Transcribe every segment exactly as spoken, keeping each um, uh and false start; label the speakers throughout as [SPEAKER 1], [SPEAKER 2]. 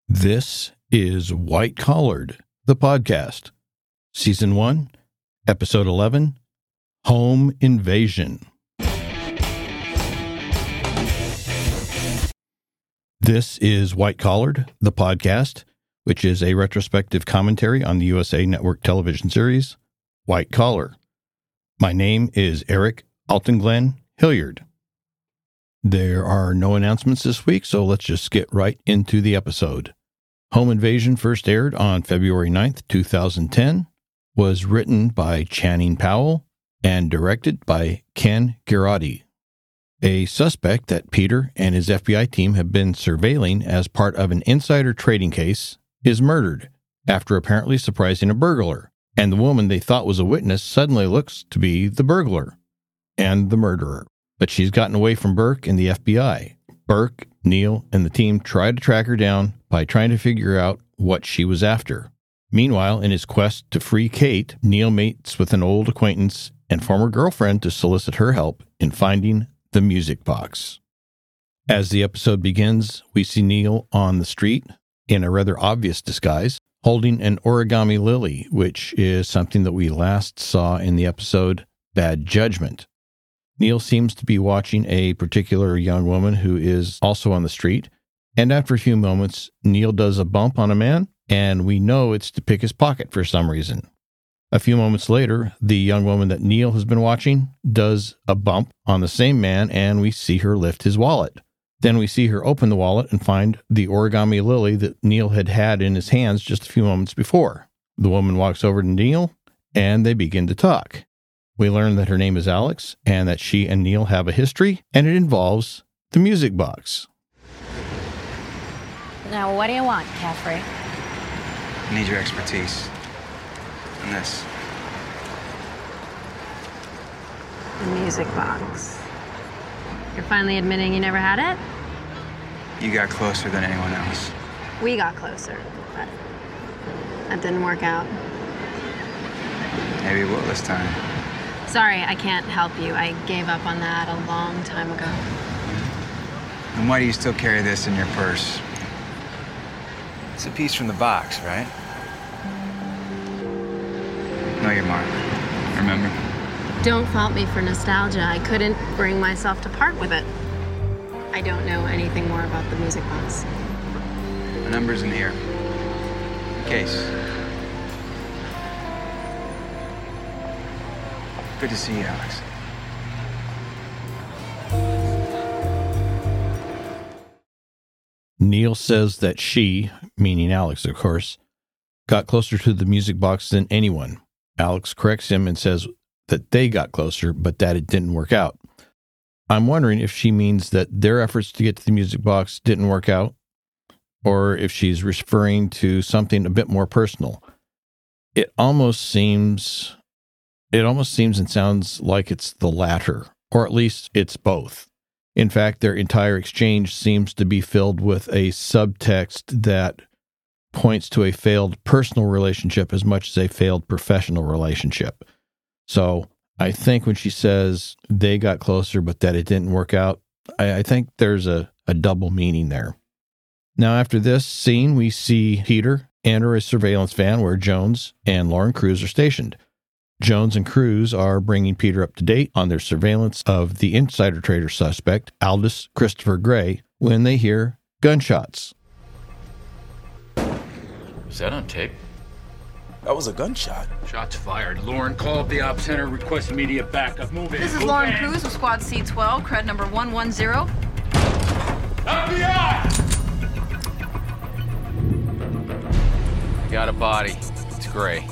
[SPEAKER 1] This is White Collared, the podcast. Season one, Episode eleven, Home Invasion. This is White Collared, the podcast, which is a retrospective commentary on the U S A Network television series, White Collar. My name is Eric Altenglen Hilliard. There are no announcements this week, so let's just get right into the episode. Home Invasion first aired on February ninth, two thousand ten, was written by Channing Powell and directed by Ken Girotti. A suspect that Peter and his F B I team have been surveilling as part of an insider trading case is murdered after apparently surprising a burglar, and the woman they thought was a witness suddenly looks to be the burglar and the murderer. But she's gotten away from Burke and the F B I. Burke, Neil, and the team try to track her down by trying to figure out what she was after. Meanwhile, in his quest to free Kate, Neil meets with an old acquaintance and former girlfriend to solicit her help in finding the music box. As the episode begins, we see Neil on the street in a rather obvious disguise, holding an origami lily, which is something that we last saw in the episode Bad Judgment. Neil seems to be watching a particular young woman who is also on the street, and after a few moments, Neil does a bump on a man, and we know it's to pick his pocket for some reason. A few moments later, the young woman that Neil has been watching does a bump on the same man, and we see her lift his wallet. Then we see her open the wallet and find the origami lily that Neil had had in his hands just a few moments before. The woman walks over to Neil, and they begin to talk. We learn that her name is Alex, and that she and Neil have a history, and it involves the music box.
[SPEAKER 2] Now, what do you want, Caffrey?
[SPEAKER 3] I need your expertise on this.
[SPEAKER 2] The music box. You're finally admitting you never had it?
[SPEAKER 3] You got closer than anyone else.
[SPEAKER 2] We got closer, but that didn't work out.
[SPEAKER 3] Maybe it will this time.
[SPEAKER 2] Sorry, I can't help you. I gave up on that a long time ago.
[SPEAKER 3] And why do you still carry this in your purse? It's a piece from the box, right? Know your mark. Remember?
[SPEAKER 2] Don't fault me for nostalgia. I couldn't bring myself to part with it. I don't know anything more about the music box.
[SPEAKER 3] The number's in here. In case. Good to see you, Alex.
[SPEAKER 1] Neil says that she, meaning Alex, of course, got closer to the music box than anyone. Alex corrects him and says that they got closer, but that it didn't work out. I'm wondering if she means that their efforts to get to the music box didn't work out, or if she's referring to something a bit more personal. It almost seems... It almost seems and sounds like it's the latter, or at least it's both. In fact, their entire exchange seems to be filled with a subtext that points to a failed personal relationship as much as a failed professional relationship. So I think when she says they got closer but that it didn't work out, I, I think there's a, a double meaning there. Now, after this scene, we see Peter enter a surveillance van where Jones and Lauren Cruz are stationed. Jones and Cruz are bringing Peter up to date on their surveillance of the insider trader suspect, Aldous Christopher Gray, when they hear gunshots.
[SPEAKER 4] Is that on tape?
[SPEAKER 5] That was a gunshot.
[SPEAKER 4] Shots fired. Lauren, call up the op center, request immediate backup. Move in.
[SPEAKER 6] This is
[SPEAKER 4] Move
[SPEAKER 6] Lauren
[SPEAKER 4] in.
[SPEAKER 6] Cruz with Squad C twelve, cred number one one zero.
[SPEAKER 4] F B I! Got a body. It's Gray.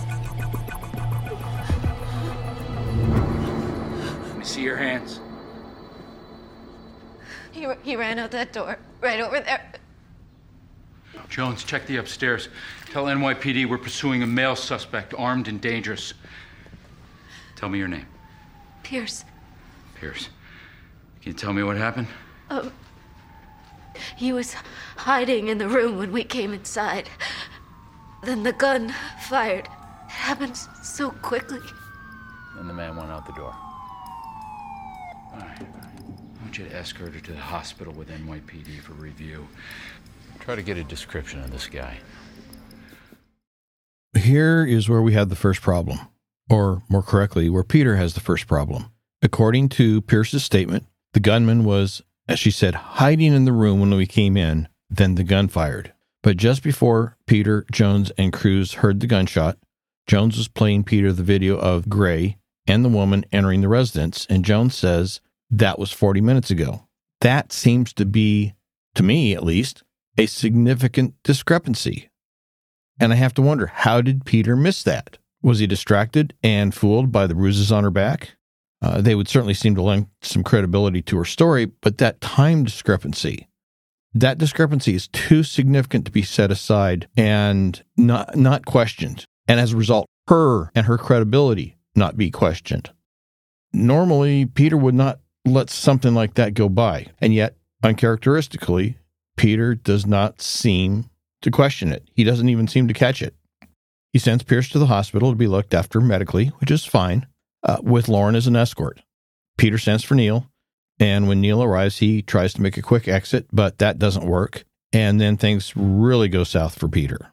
[SPEAKER 4] Let me see your hands.
[SPEAKER 6] He, he ran out that door, right over there.
[SPEAKER 4] Jones, check the upstairs. Tell N Y P D we're pursuing a male suspect, armed and dangerous. Tell me your name.
[SPEAKER 6] Pierce.
[SPEAKER 4] Pierce. Can you tell me what happened?
[SPEAKER 6] Um, he was hiding in the room when we came inside. Then the gun fired. It happened so quickly.
[SPEAKER 4] Then the man went out the door. All right, all right. I want you to escort her to the hospital with N Y P D for review. Try to get a description of this guy.
[SPEAKER 1] Here is where we have the first problem, or more correctly, where Peter has the first problem. According to Pierce's statement, the gunman was, as she said, hiding in the room when we came in, then the gun fired. But just before Peter, Jones, and Cruz heard the gunshot, Jones was playing Peter the video of Gray and the woman entering the residence, and Jones says that was forty minutes ago. That seems to be, to me at least, a significant discrepancy. And I have to wonder, how did Peter miss that? Was he distracted and fooled by the bruises on her back? Uh, they would certainly seem to lend some credibility to her story, but that time discrepancy, that discrepancy is too significant to be set aside and not not questioned. And as a result, her and her credibility not be questioned. Normally, Peter would not let something like that go by. And yet, uncharacteristically, Peter does not seem to question it. He doesn't even seem to catch it. He sends Pierce to the hospital to be looked after medically, which is fine, uh, with Lauren as an escort. Peter sends for Neil, and when Neil arrives, he tries to make a quick exit, but that doesn't work. And then things really go south for Peter.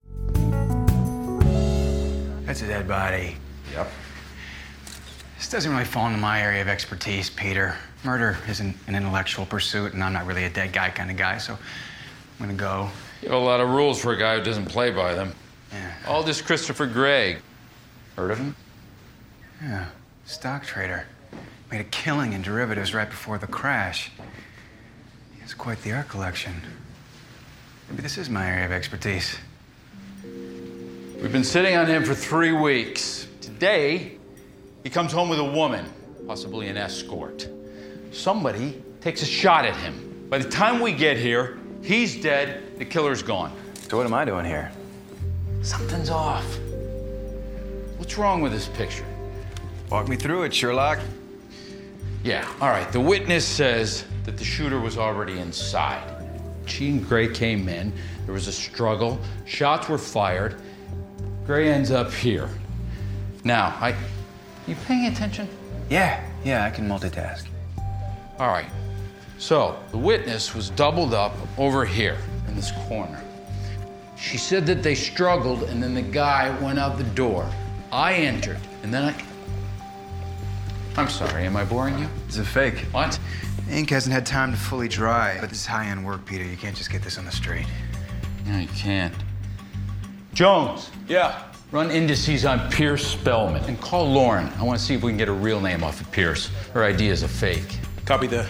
[SPEAKER 3] That's a dead body.
[SPEAKER 7] Yep.
[SPEAKER 3] This doesn't really fall into my area of expertise, Peter. Murder isn't an intellectual pursuit, and I'm not really a dead guy kind of guy, so I'm gonna go.
[SPEAKER 4] You have a lot of rules for a guy who doesn't play by them.
[SPEAKER 3] Yeah.
[SPEAKER 4] All this Christopher Gray. Heard of him?
[SPEAKER 3] Yeah, stock trader. Made a killing in derivatives right before the crash. He has quite the art collection. Maybe this is my area of expertise.
[SPEAKER 4] We've been sitting on him for three weeks. Today, he comes home with a woman, possibly an escort. Somebody takes a shot at him. By the time we get here, he's dead, the killer's gone.
[SPEAKER 3] So what am I doing here?
[SPEAKER 4] Something's off. What's wrong with this picture?
[SPEAKER 3] Walk me through it, Sherlock.
[SPEAKER 4] Yeah, all right. The witness says that the shooter was already inside. She and Gray came in. There was a struggle. Shots were fired. Gray ends up here. Now, I... You paying attention?
[SPEAKER 3] Yeah, yeah, I can multitask.
[SPEAKER 4] All right. So, the witness was doubled up over here in this corner. She said that they struggled and then the guy went out the door. I entered and then I... I'm sorry, am I boring you?
[SPEAKER 3] It's a fake.
[SPEAKER 4] What?
[SPEAKER 3] Ink hasn't had time to fully dry. But this is high-end work, Peter. You can't just get this on the street.
[SPEAKER 4] No, you can't. Jones.
[SPEAKER 5] Yeah.
[SPEAKER 4] Run indices on Pierce Spellman and call Lauren. I want to see if we can get her real name off of Pierce. Her I D is a fake.
[SPEAKER 5] Copy that.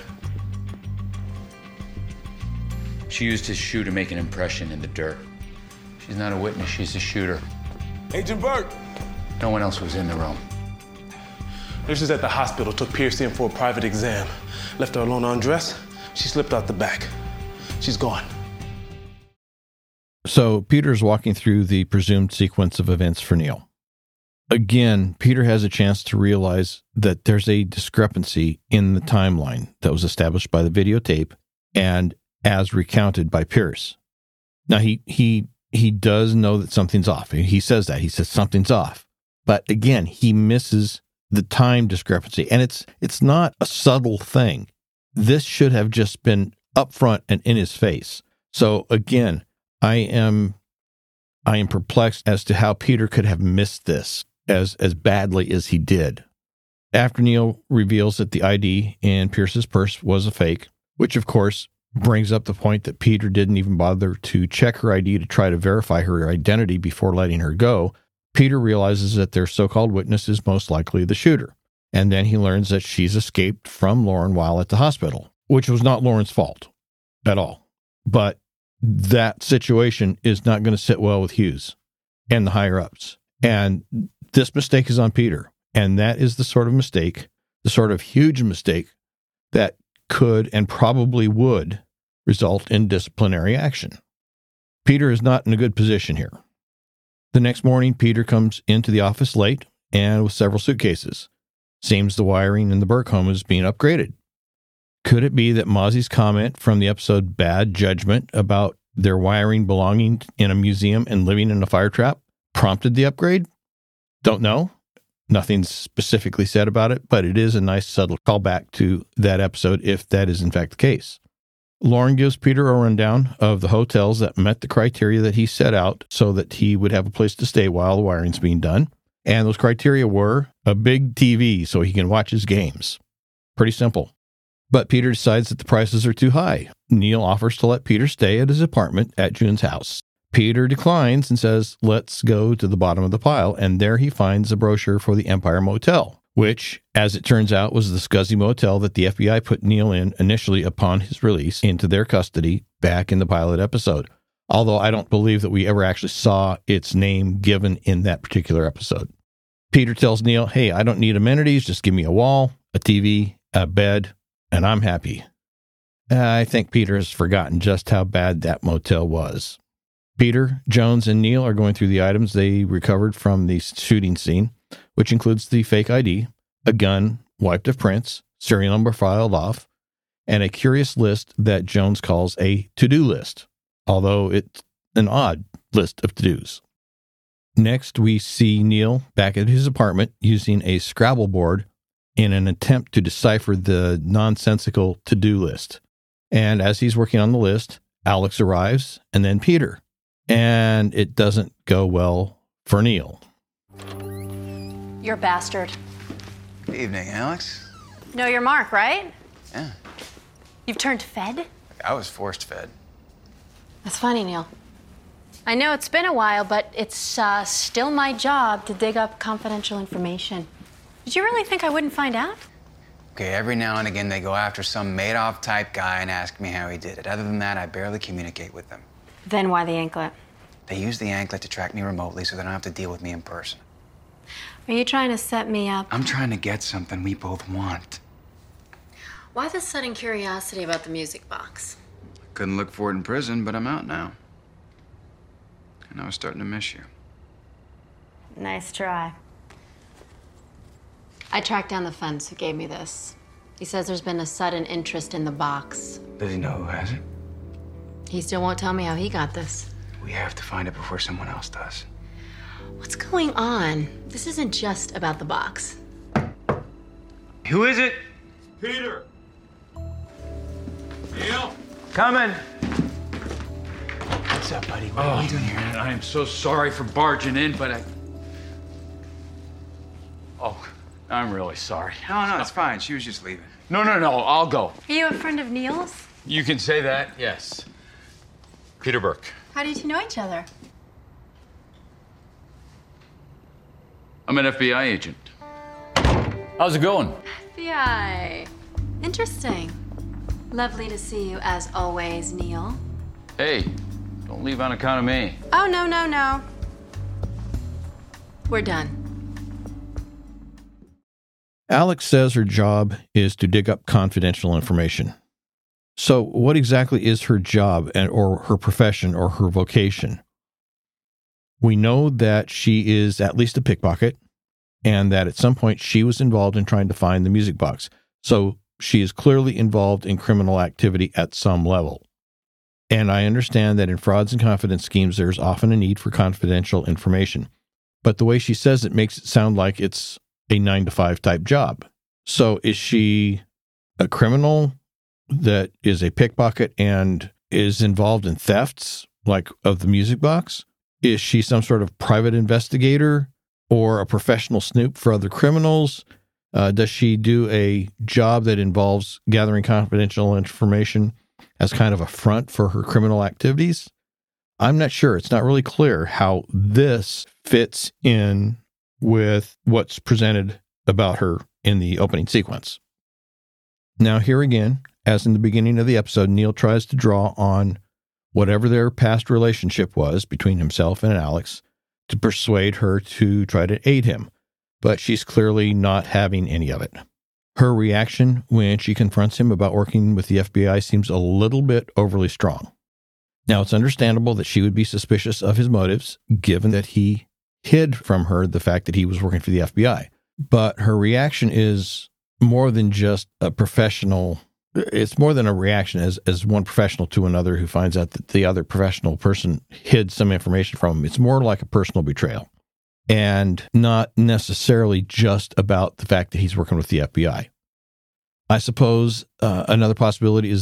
[SPEAKER 4] She used his shoe to make an impression in the dirt. She's not a witness, she's a shooter.
[SPEAKER 5] Agent Burke.
[SPEAKER 4] No one else was in the room.
[SPEAKER 5] Nurses at the hospital took Pierce in for a private exam. Left her alone undressed. She slipped out the back. She's gone.
[SPEAKER 1] So Peter's walking through the presumed sequence of events for Neil. Again, Peter has a chance to realize that there's a discrepancy in the timeline that was established by the videotape and as recounted by Pierce. Now, he he he does know that something's off. He says that. He says something's off. But again, he misses the time discrepancy. And it's it's not a subtle thing. This should have just been upfront and in his face. So again, I am I am perplexed as to how Peter could have missed this as as badly as he did. After Neil reveals that the I D in Pierce's purse was a fake, which of course brings up the point that Peter didn't even bother to check her I D to try to verify her identity before letting her go, Peter realizes that their so-called witness is most likely the shooter. And then he learns that she's escaped from Lauren while at the hospital, which was not Lauren's fault at all. But that situation is not going to sit well with Hughes and the higher-ups. And this mistake is on Peter. And that is the sort of mistake, the sort of huge mistake that could and probably would result in disciplinary action. Peter is not in a good position here. The next morning, Peter comes into the office late and with several suitcases. Seems the wiring in the Burke home is being upgraded. Could it be that Mozzie's comment from the episode Bad Judgment about their wiring belonging in a museum and living in a fire trap prompted the upgrade? Don't know. Nothing's specifically said about it, but it is a nice subtle callback to that episode if that is in fact the case. Lauren gives Peter a rundown of the hotels that met the criteria that he set out so that he would have a place to stay while the wiring's being done. And those criteria were a big T V so he can watch his games. Pretty simple. But Peter decides that the prices are too high. Neil offers to let Peter stay at his apartment at June's house. Peter declines and says, let's go to the bottom of the pile. And there he finds a brochure for the Empire Motel, which, as it turns out, was the scuzzy motel that the F B I put Neil in initially upon his release into their custody back in the pilot episode. Although I don't believe that we ever actually saw its name given in that particular episode. Peter tells Neil, hey, I don't need amenities. Just give me a wall, a T V, a bed, and I'm happy. I think Peter has forgotten just how bad that motel was. Peter, Jones, and Neil are going through the items they recovered from the shooting scene, which includes the fake I D, a gun wiped of prints, serial number filed off, and a curious list that Jones calls a to-do list, although it's an odd list of to-dos. Next, we see Neil back at his apartment using a Scrabble board in an attempt to decipher the nonsensical to-do list. And as he's working on the list, Alex arrives, and then Peter. And it doesn't go well for Neil.
[SPEAKER 2] You're a bastard.
[SPEAKER 3] Good evening, Alex.
[SPEAKER 2] Know your mark, right?
[SPEAKER 3] Yeah,
[SPEAKER 2] You've turned Fed?
[SPEAKER 3] I was forced fed.
[SPEAKER 2] That's funny, Neil. I know it's been a while, but it's uh, still my job to dig up confidential information. Did you really think I wouldn't find out?
[SPEAKER 3] Okay, every now and again they go after some Madoff type guy and ask me how he did it. Other than that, I barely communicate with them.
[SPEAKER 2] Then why the anklet?
[SPEAKER 3] They use the anklet to track me remotely so they don't have to deal with me in person.
[SPEAKER 2] Are you trying to set me up?
[SPEAKER 3] I'm trying to get something we both want.
[SPEAKER 2] Why the sudden curiosity about the music box?
[SPEAKER 3] Couldn't look for it in prison, but I'm out now. And I was starting to miss you.
[SPEAKER 2] Nice try. I tracked down the fence who gave me this. He says there's been a sudden interest in the box.
[SPEAKER 3] Does he know who has it?
[SPEAKER 2] He still won't tell me how he got this.
[SPEAKER 3] We have to find it before someone else does.
[SPEAKER 2] What's going on? This isn't just about the box.
[SPEAKER 3] Who is it?
[SPEAKER 7] Peter! Neil?
[SPEAKER 3] Coming. What's up, buddy? What are you doing here?
[SPEAKER 4] Man, I am so sorry for barging in, but I... Oh, I'm really sorry.
[SPEAKER 3] No, no, it's fine. She was just leaving.
[SPEAKER 4] No, no, no, I'll go.
[SPEAKER 2] Are you a friend of Neil's?
[SPEAKER 4] You can say that, yes. Peter Burke.
[SPEAKER 2] How did you know each other?
[SPEAKER 4] I'm an F B I agent. How's it going?
[SPEAKER 2] F B I. Interesting. Lovely to see you as always, Neil.
[SPEAKER 4] Hey, don't leave on account of me.
[SPEAKER 2] Oh, no, no, no. We're done.
[SPEAKER 1] Alex says her job is to dig up confidential information. So what exactly is her job and or her profession or her vocation? We know that she is at least a pickpocket and that at some point she was involved in trying to find the music box. So she is clearly involved in criminal activity at some level. And I understand that in frauds and confidence schemes, there's often a need for confidential information. But the way she says it makes it sound like it's a nine to five type job. So is she a criminal that is a pickpocket and is involved in thefts, like of the music box? Is she some sort of private investigator or a professional snoop for other criminals? Uh, does she do a job that involves gathering confidential information as kind of a front for her criminal activities? I'm not sure. It's not really clear how this fits in with what's presented about her in the opening sequence. Now, here again, as in the beginning of the episode, Neil tries to draw on whatever their past relationship was between himself and Alex to persuade her to try to aid him, but she's clearly not having any of it. Her reaction when she confronts him about working with the F B I seems a little bit overly strong. Now, it's understandable that she would be suspicious of his motives, given that he hid from her the fact that he was working for the F B I. But her reaction is more than just a professional. It's more than a reaction as, as one professional to another who finds out that the other professional person hid some information from him. It's more like a personal betrayal and not necessarily just about the fact that he's working with the F B I. I suppose uh, another possibility is that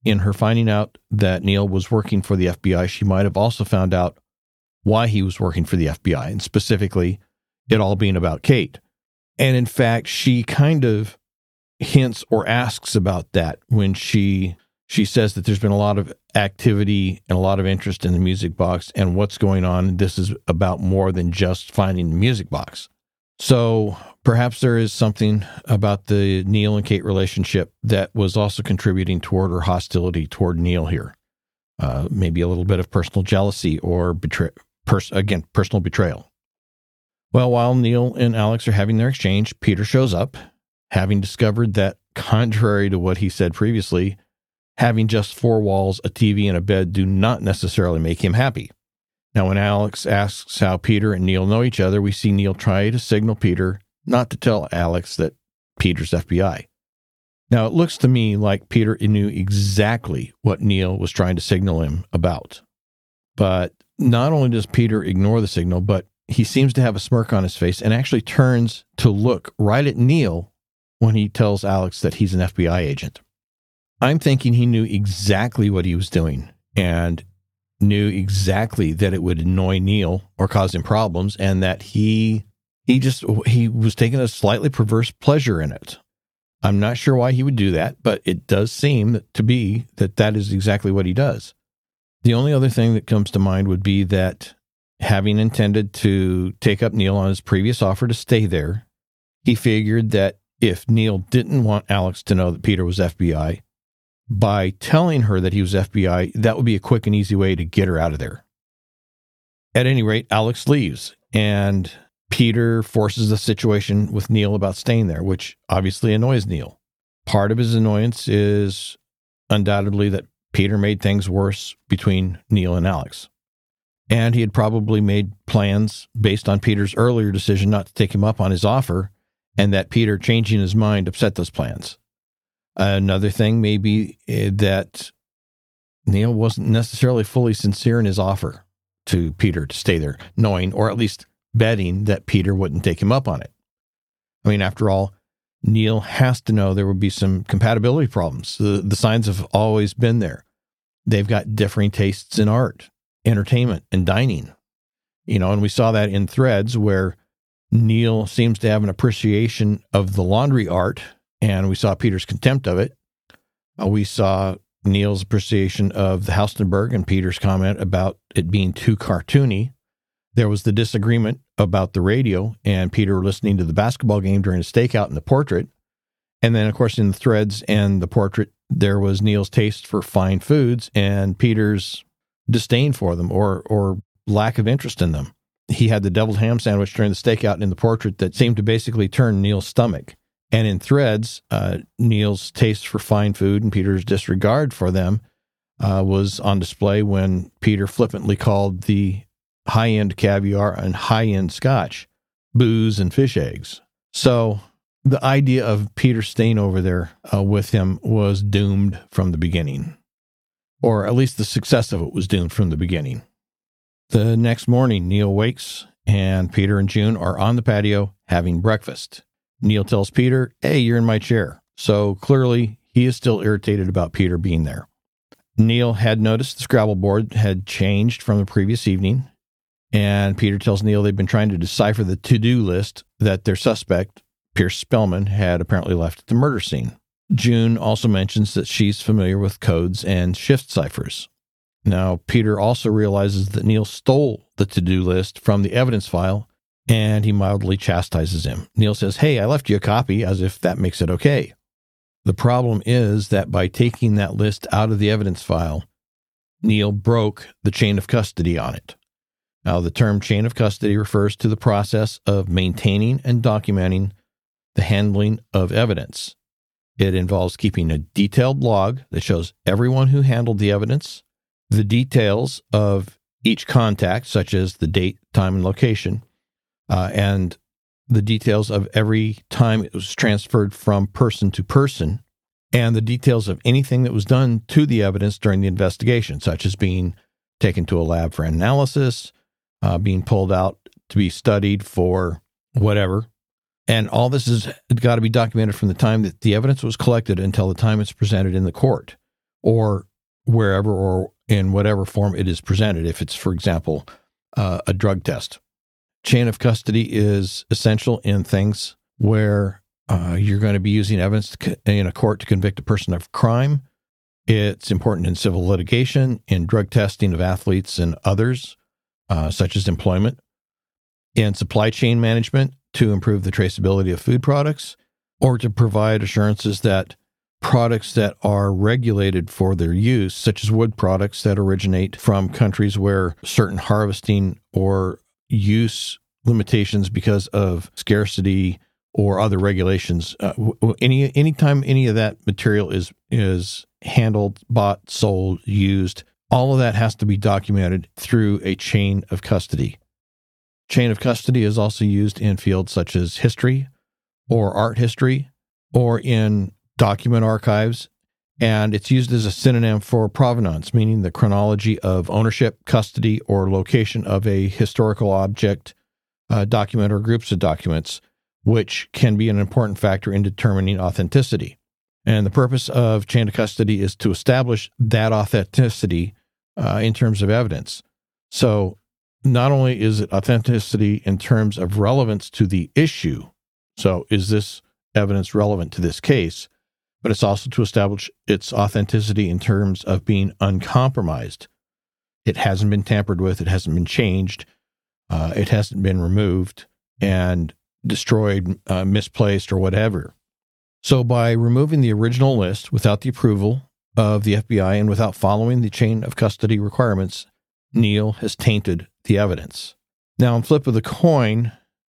[SPEAKER 1] in her finding out that Neil was working for the F B I, she might have also found out why he was working for the F B I, and specifically it all being about Kate. And in fact, she kind of hints or asks about that when she she says that there's been a lot of activity and a lot of interest in the music box and what's going on. This is about more than just finding the music box. So perhaps there is something about the Neil and Kate relationship that was also contributing toward her hostility toward Neil here. Uh, maybe a little bit of personal jealousy or betray, pers- again, personal betrayal. Well, while Neil and Alex are having their exchange, Peter shows up, having discovered that, contrary to what he said previously, having just four walls, a T V, and a bed do not necessarily make him happy. Now, when Alex asks how Peter and Neil know each other, we see Neil try to signal Peter not to tell Alex that Peter's F B I. Now, it looks to me like Peter knew exactly what Neil was trying to signal him about. But not only does Peter ignore the signal, but he seems to have a smirk on his face and actually turns to look right at Neil when he tells Alex that he's an F B I agent. I'm thinking he knew exactly what he was doing and knew exactly that it would annoy Neil or cause him problems, and that he he just he was taking a slightly perverse pleasure in it. I'm not sure why he would do that, but it does seem to be that that is exactly what he does. The only other thing that comes to mind would be that, having intended to take up Neil on his previous offer to stay there, he figured that if Neil didn't want Alex to know that Peter was F B I, by telling her that he was F B I, that would be a quick and easy way to get her out of there. At any rate, Alex leaves, and Peter forces the situation with Neil about staying there, which obviously annoys Neil. Part of his annoyance is undoubtedly that Peter made things worse between Neil and Alex. And he had probably made plans based on Peter's earlier decision not to take him up on his offer, and that Peter changing his mind upset those plans. Another thing may be that Neil wasn't necessarily fully sincere in his offer to Peter to stay there, knowing, or at least betting, that Peter wouldn't take him up on it. I mean, after all, Neil has to know there would be some compatibility problems. The, the signs have always been there. They've got differing tastes in art, entertainment, and dining. You know, and we saw that in Threads, where Neil seems to have an appreciation of the laundry art, and we saw Peter's contempt of it. Uh, we saw Neil's appreciation of the Haustenberg and Peter's comment about it being too cartoony. There was the disagreement about the radio and Peter listening to the basketball game during a stakeout in the portrait. And then, of course, in the Threads and the portrait, there was Neil's taste for fine foods and Peter's disdain for them, or or lack of interest in them. He had the deviled ham sandwich during the stakeout in the portrait that seemed to basically turn Neil's stomach. And in Threads, uh, Neil's taste for fine food and Peter's disregard for them uh, was on display when Peter flippantly called the high-end caviar and high-end scotch booze and fish eggs. So the idea of Peter staying over there uh, with him was doomed from the beginning. Or at least the success of it was doomed from the beginning. The next morning, Neil wakes, and Peter and June are on the patio having breakfast. Neil tells Peter, "Hey, you're in my chair." So clearly, he is still irritated about Peter being there. Neil had noticed the Scrabble board had changed from the previous evening, and Peter tells Neil they've been trying to decipher the to-do list that their suspect, Pierce Spellman, had apparently left at the murder scene. June also mentions that she's familiar with codes and shift ciphers. Now, Peter also realizes that Neil stole the to-do list from the evidence file, and he mildly chastises him. Neil says, "Hey, I left you a copy," as if that makes it okay. The problem is that by taking that list out of the evidence file, Neil broke the chain of custody on it. Now, the term chain of custody refers to the process of maintaining and documenting the handling of evidence. It involves keeping a detailed log that shows everyone who handled the evidence, the details of each contact, such as the date, time, and location, uh, and the details of every time it was transferred from person to person, and the details of anything that was done to the evidence during the investigation, such as being taken to a lab for analysis, uh, being pulled out to be studied for whatever. And all this has got to be documented from the time that the evidence was collected until the time it's presented in the court, or wherever or in whatever form it is presented, if it's, for example, uh, a drug test. Chain of custody is essential in things where uh, you're going to be using evidence to, in a court to convict a person of crime. It's important in civil litigation, in drug testing of athletes and others, uh, such as employment, in supply chain management to improve the traceability of food products, or to provide assurances that products that are regulated for their use, such as wood products that originate from countries where certain harvesting or use limitations because of scarcity or other regulations, uh, any anytime any of that material is is handled, bought, sold, used, all of that has to be documented through a chain of custody. Chain of custody is also used in fields such as history or art history or in document archives, and it's used as a synonym for provenance, meaning the chronology of ownership, custody, or location of a historical object, uh, document, or groups of documents, which can be an important factor in determining authenticity. And the purpose of chain of custody is to establish that authenticity uh, in terms of evidence. So not only is it authenticity in terms of relevance to the issue, so is this evidence relevant to this case, but it's also to establish its authenticity in terms of being uncompromised. It hasn't been tampered with, it hasn't been changed, uh, it hasn't been removed and destroyed, uh, misplaced, or whatever. So by removing the original list without the approval of the F B I and without following the chain of custody requirements, Neal has tainted the evidence. Now, on flip of the coin,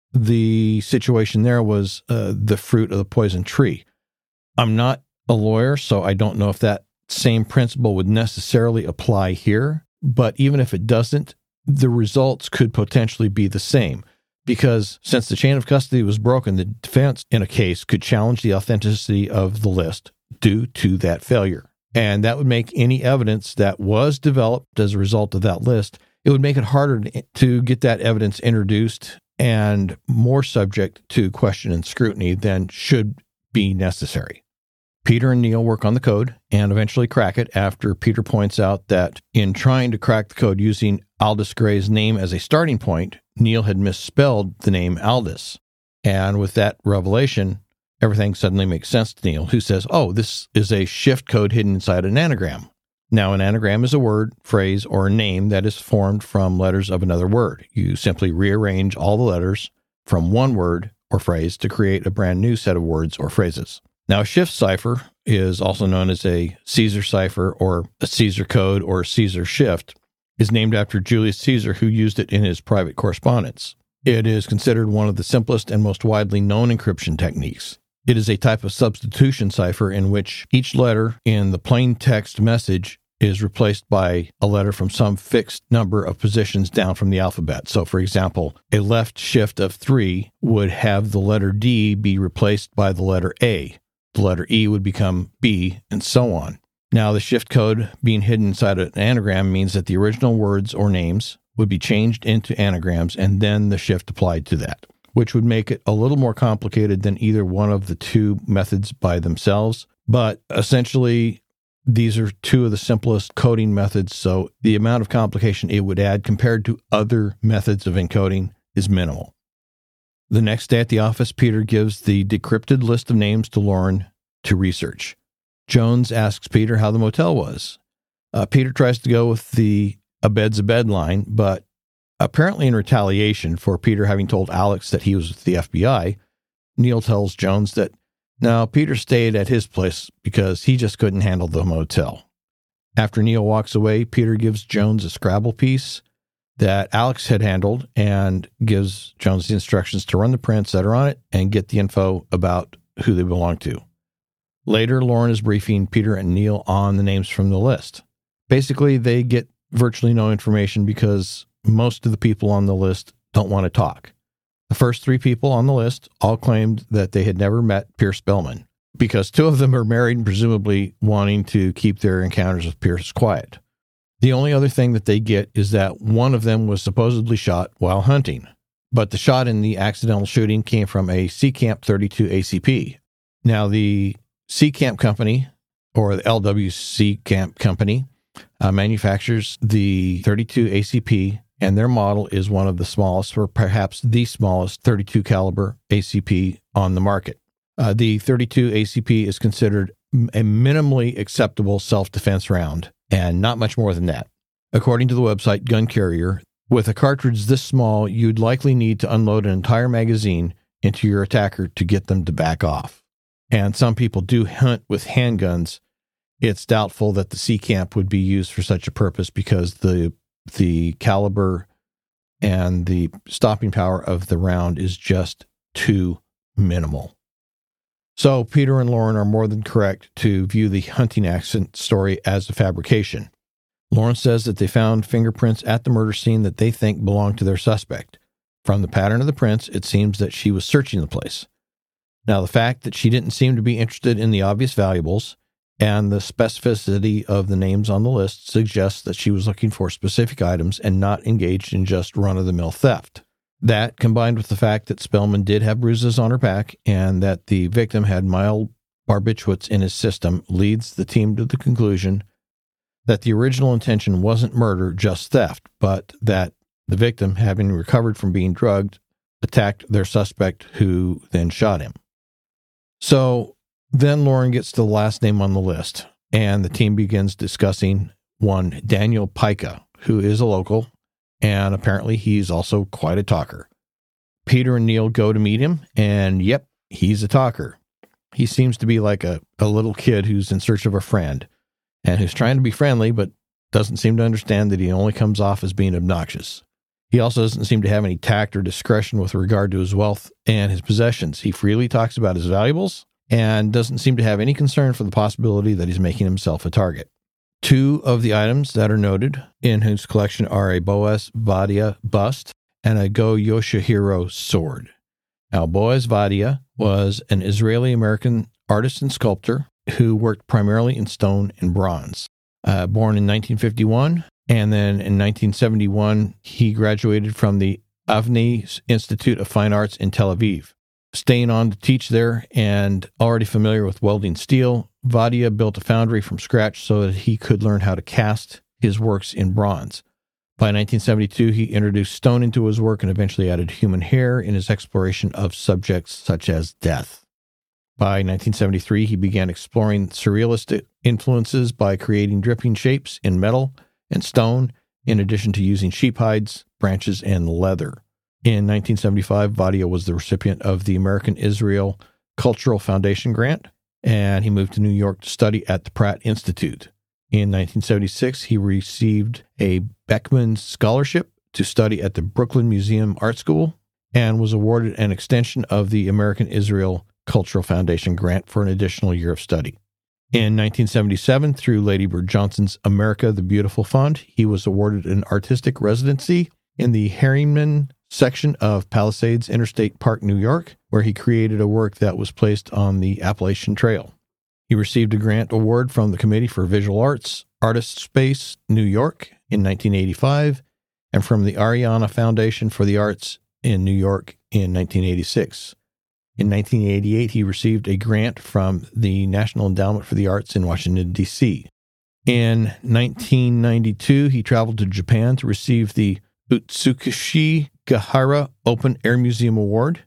[SPEAKER 1] the situation there was uh, the fruit of the poison tree. I'm not a lawyer, so I don't know if that same principle would necessarily apply here, but even if it doesn't, the results could potentially be the same, because since the chain of custody was broken, the defense in a case could challenge the authenticity of the list due to that failure. And that would make any evidence that was developed as a result of that list, it would make it harder to get that evidence introduced and more subject to question and scrutiny than should be necessary. Peter and Neal work on the code and eventually crack it after Peter points out that in trying to crack the code using Aldous Gray's name as a starting point, Neal had misspelled the name Aldous. And with that revelation, everything suddenly makes sense to Neal, who says, oh, this is a shift code hidden inside an anagram. Now, an anagram is a word, phrase, or a name that is formed from letters of another word. You simply rearrange all the letters from one word or phrase to create a brand new set of words or phrases. Now, a shift cipher is also known as a Caesar cipher or a Caesar code or Caesar shift, is named after Julius Caesar, who used it in his private correspondence. It is considered one of the simplest and most widely known encryption techniques. It is a type of substitution cipher in which each letter in the plain text message is replaced by a letter from some fixed number of positions down from the alphabet. So, for example, a left shift of three would have the letter D be replaced by the letter A. The letter E would become B, and so on. Now, the shift code being hidden inside an anagram means that the original words or names would be changed into anagrams and then the shift applied to that, which would make it a little more complicated than either one of the two methods by themselves. But essentially, these are two of the simplest coding methods, so the amount of complication it would add compared to other methods of encoding is minimal. The next day at the office, Peter gives the decrypted list of names to Lauren to research. Jones asks Peter how the motel was. Uh, Peter tries to go with the a bed's a bed line, but apparently in retaliation for Peter having told Alex that he was with the F B I, Neal tells Jones that now Peter stayed at his place because he just couldn't handle the motel. After Neal walks away, Peter gives Jones a Scrabble piece that Alex had handled and gives Jones the instructions to run the prints that are on it and get the info about who they belong to. Later, Lauren is briefing Peter and Neal on the names from the list. Basically, they get virtually no information because most of the people on the list don't want to talk. The first three people on the list all claimed that they had never met Pierce Bellman because two of them are married and presumably wanting to keep their encounters with Pierce quiet. The only other thing that they get is that one of them was supposedly shot while hunting, but the shot in the accidental shooting came from a C Camp thirty-two A C P. Now, the C Camp company or the L W C Camp Company, uh, manufactures the thirty-two A C P, and their model is one of the smallest, or perhaps the smallest, thirty-two caliber A C P on the market. Uh, the thirty-two A C P is considered a minimally acceptable self-defense round, and not much more than that. According to the website Gun Carrier, with a cartridge this small, you'd likely need to unload an entire magazine into your attacker to get them to back off. And some people do hunt with handguns. It's doubtful that the C-Camp would be used for such a purpose because the the caliber and the stopping power of the round is just too minimal. So Peter and Lauren are more than correct to view the hunting accident story as a fabrication. Lauren says that they found fingerprints at the murder scene that they think belong to their suspect. From the pattern of the prints, it seems that she was searching the place. Now, the fact that she didn't seem to be interested in the obvious valuables and the specificity of the names on the list suggests that she was looking for specific items and not engaged in just run-of-the-mill theft. That, combined with the fact that Spellman did have bruises on her back and that the victim had mild barbiturates in his system, leads the team to the conclusion that the original intention wasn't murder, just theft, but that the victim, having recovered from being drugged, attacked their suspect, who then shot him. So then Lauren gets to the last name on the list, and the team begins discussing one Daniel Pica, who is a local, and apparently he's also quite a talker. Peter and Neil go to meet him, and yep, he's a talker. He seems to be like a, a little kid who's in search of a friend, and who's trying to be friendly, but doesn't seem to understand that he only comes off as being obnoxious. He also doesn't seem to have any tact or discretion with regard to his wealth and his possessions. He freely talks about his valuables and doesn't seem to have any concern for the possibility that he's making himself a target. Two of the items that are noted in his collection are a Boaz Vadia bust and a Go Yoshihiro sword. Now, Boaz Vadia was an Israeli-American artist and sculptor who worked primarily in stone and bronze. Uh, born in nineteen fifty-one, and then in nineteen seventy-one, he graduated from the Avni Institute of Fine Arts in Tel Aviv. Staying on to teach there and already familiar with welding steel, Vadia built a foundry from scratch so that he could learn how to cast his works in bronze. By nineteen seventy-two, he introduced stone into his work and eventually added human hair in his exploration of subjects such as death. By nineteen seventy-three, he began exploring surrealist influences by creating dripping shapes in metal and stone, in addition to using sheep hides, branches, and leather. In nineteen seventy-five, Vadia was the recipient of the American Israel Cultural Foundation grant, and he moved to New York to study at the Pratt Institute. In nineteen seventy-six, he received a Beckman Scholarship to study at the Brooklyn Museum Art School and was awarded an extension of the American Israel Cultural Foundation grant for an additional year of study. In nineteen seventy-seven, through Lady Bird Johnson's America the Beautiful Fund, he was awarded an artistic residency in the Harriman section of Palisades Interstate Park, New York, where he created a work that was placed on the Appalachian Trail. He received a grant award from the Committee for Visual Arts, Artist Space, New York in nineteen eighty-five, and from the Ariana Foundation for the Arts in New York in nineteen eighty-six. In nineteen eighty-eight, he received a grant from the National Endowment for the Arts in Washington, D C. In nineteen ninety-two, he traveled to Japan to receive the Utsukishi Gahara Open Air Museum Award.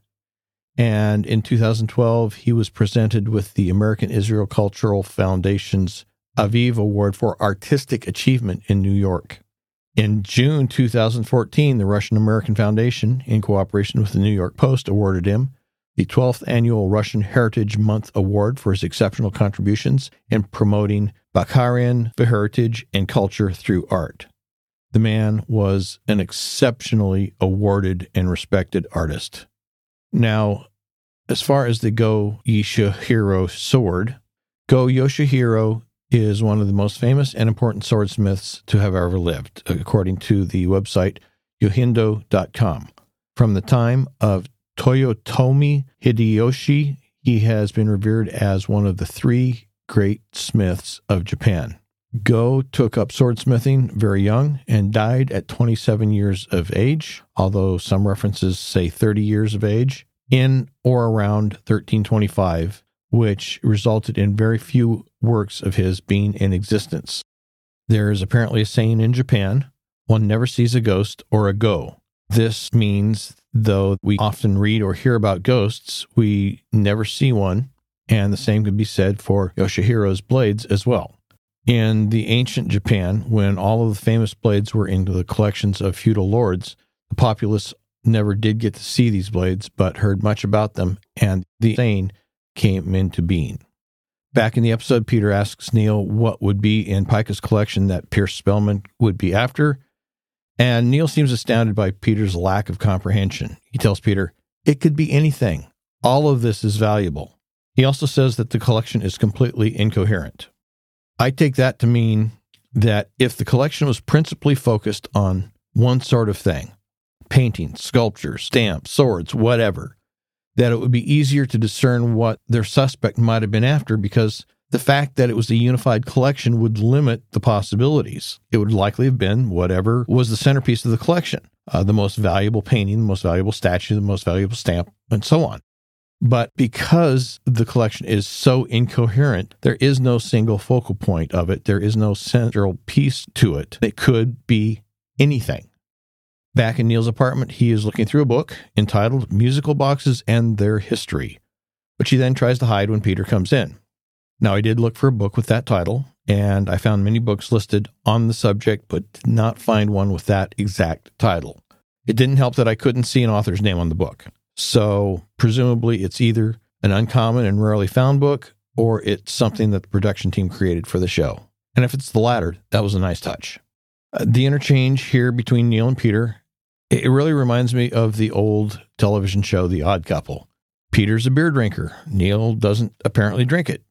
[SPEAKER 1] And in two thousand twelve, he was presented with the American Israel Cultural Foundation's Aviv Award for Artistic Achievement in New York. In June two thousand fourteen, the Russian American Foundation, in cooperation with the New York Post, awarded him the twelfth Annual Russian Heritage Month Award for his exceptional contributions in promoting Bakharian heritage and culture through art. The man was an exceptionally awarded and respected artist. Now, as far as the Go Yoshihiro sword, Go Yoshihiro is one of the most famous and important swordsmiths to have ever lived, according to the website yohindo dot com. From the time of Toyotomi Hideyoshi, he has been revered as one of the three great smiths of Japan. Go took up swordsmithing very young and died at twenty-seven years of age, although some references say thirty years of age, in or around thirteen twenty-five, which resulted in very few works of his being in existence. There is apparently a saying in Japan, one never sees a ghost or a go. This means, though we often read or hear about ghosts, we never see one, and the same could be said for Yoshihiro's blades as well. In the ancient Japan, when all of the famous blades were in the collections of feudal lords, the populace never did get to see these blades, but heard much about them, and the saying came into being. Back in the episode, Peter asks Neil what would be in Pica's collection that Pierce Spellman would be after, and Neil seems astounded by Peter's lack of comprehension. He tells Peter, "It could be anything. All of this is valuable." He also says that the collection is completely incoherent. I take that to mean that if the collection was principally focused on one sort of thing, paintings, sculptures, stamps, swords, whatever, that it would be easier to discern what their suspect might have been after, because the fact that it was a unified collection would limit the possibilities. It would likely have been whatever was the centerpiece of the collection, uh, the most valuable painting, the most valuable statue, the most valuable stamp, and so on. But because the collection is so incoherent, there is no single focal point of it. There is no central piece to it. It could be anything. Back in Neil's apartment, he is looking through a book entitled Musical Boxes and Their History, which he then tries to hide when Peter comes in. Now, I did look for a book with that title, and I found many books listed on the subject, but did not find one with that exact title. It didn't help that I couldn't see an author's name on the book. So presumably it's either an uncommon and rarely found book, or it's something that the production team created for the show. And if it's the latter, that was a nice touch. Uh, the interchange here between Neil and Peter, it really reminds me of the old television show, The Odd Couple. Peter's a beer drinker. Neil doesn't apparently drink it.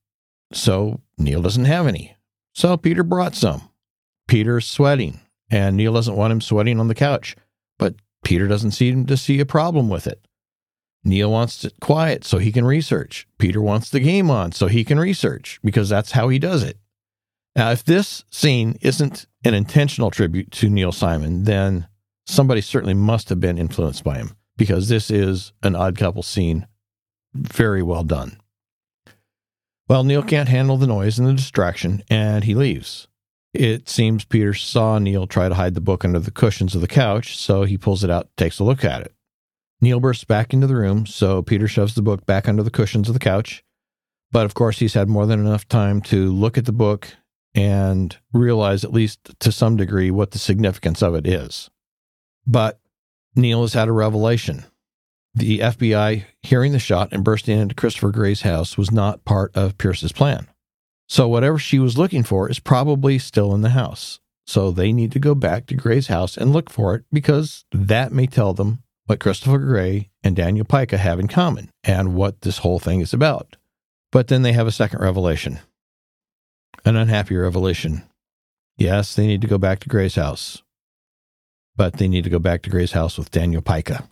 [SPEAKER 1] So Neil doesn't have any. So Peter brought some. Peter's sweating, and Neil doesn't want him sweating on the couch, but Peter doesn't seem to see a problem with it. Neil wants it quiet so he can research. Peter wants the game on so he can research, because that's how he does it. Now, if this scene isn't an intentional tribute to Neil Simon, then somebody certainly must have been influenced by him, because this is an Odd Couple scene. Very well done. Well, Neil can't handle the noise and the distraction, and he leaves. It seems Peter saw Neil try to hide the book under the cushions of the couch, so he pulls it out, takes a look at it. Neil bursts back into the room, so Peter shoves the book back under the cushions of the couch. But of course, he's had more than enough time to look at the book and realize, at least to some degree, what the significance of it is. But Neil has had a revelation. The F B I hearing the shot and bursting into Christopher Gray's house was not part of Pierce's plan. So whatever she was looking for is probably still in the house. So they need to go back to Gray's house and look for it, because that may tell them what Christopher Gray and Daniel Pica have in common and what this whole thing is about. But then they have a second revelation. An unhappy revelation. Yes, they need to go back to Gray's house. But they need to go back to Gray's house with Daniel Pica.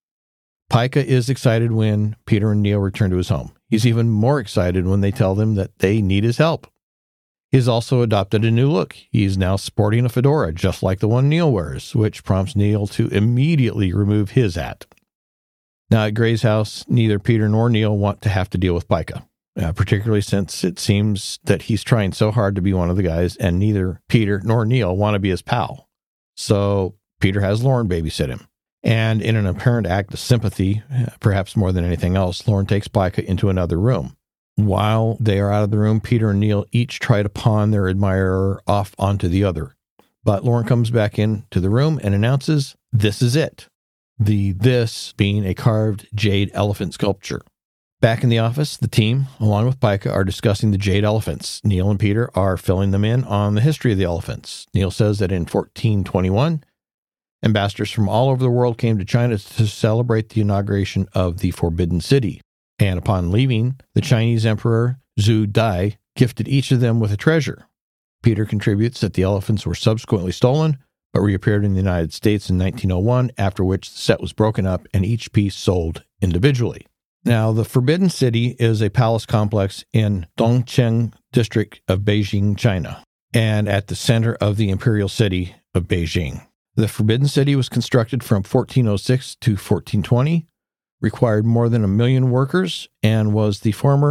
[SPEAKER 1] Pica is excited when Peter and Neil return to his home. He's even more excited when they tell them that they need his help. He's also adopted a new look. He's now sporting a fedora, just like the one Neil wears, which prompts Neil to immediately remove his hat. Now, at Gray's house, neither Peter nor Neil want to have to deal with Pica, uh, particularly since it seems that he's trying so hard to be one of the guys, and neither Peter nor Neil want to be his pal. So Peter has Lauren babysit him. And in an apparent act of sympathy, perhaps more than anything else, Lauren takes Pica into another room. While they are out of the room, Peter and Neil each try to pawn their admirer off onto the other. But Lauren comes back into the room and announces, "This is it." The "this" being a carved jade elephant sculpture. Back in the office, the team, along with Pica, are discussing the jade elephants. Neil and Peter are filling them in on the history of the elephants. Neil says that in fourteen twenty-one, ambassadors from all over the world came to China to celebrate the inauguration of the Forbidden City. And upon leaving, the Chinese Emperor Zhu Dai gifted each of them with a treasure. Peter contributes that the elephants were subsequently stolen, but reappeared in the United States in nineteen oh one, after which the set was broken up and each piece sold individually. Now, the Forbidden City is a palace complex in Dongcheng district of Beijing, China, and at the center of the imperial city of Beijing. The Forbidden City was constructed from fourteen oh six to fourteen twenty, required more than a million workers, and was the former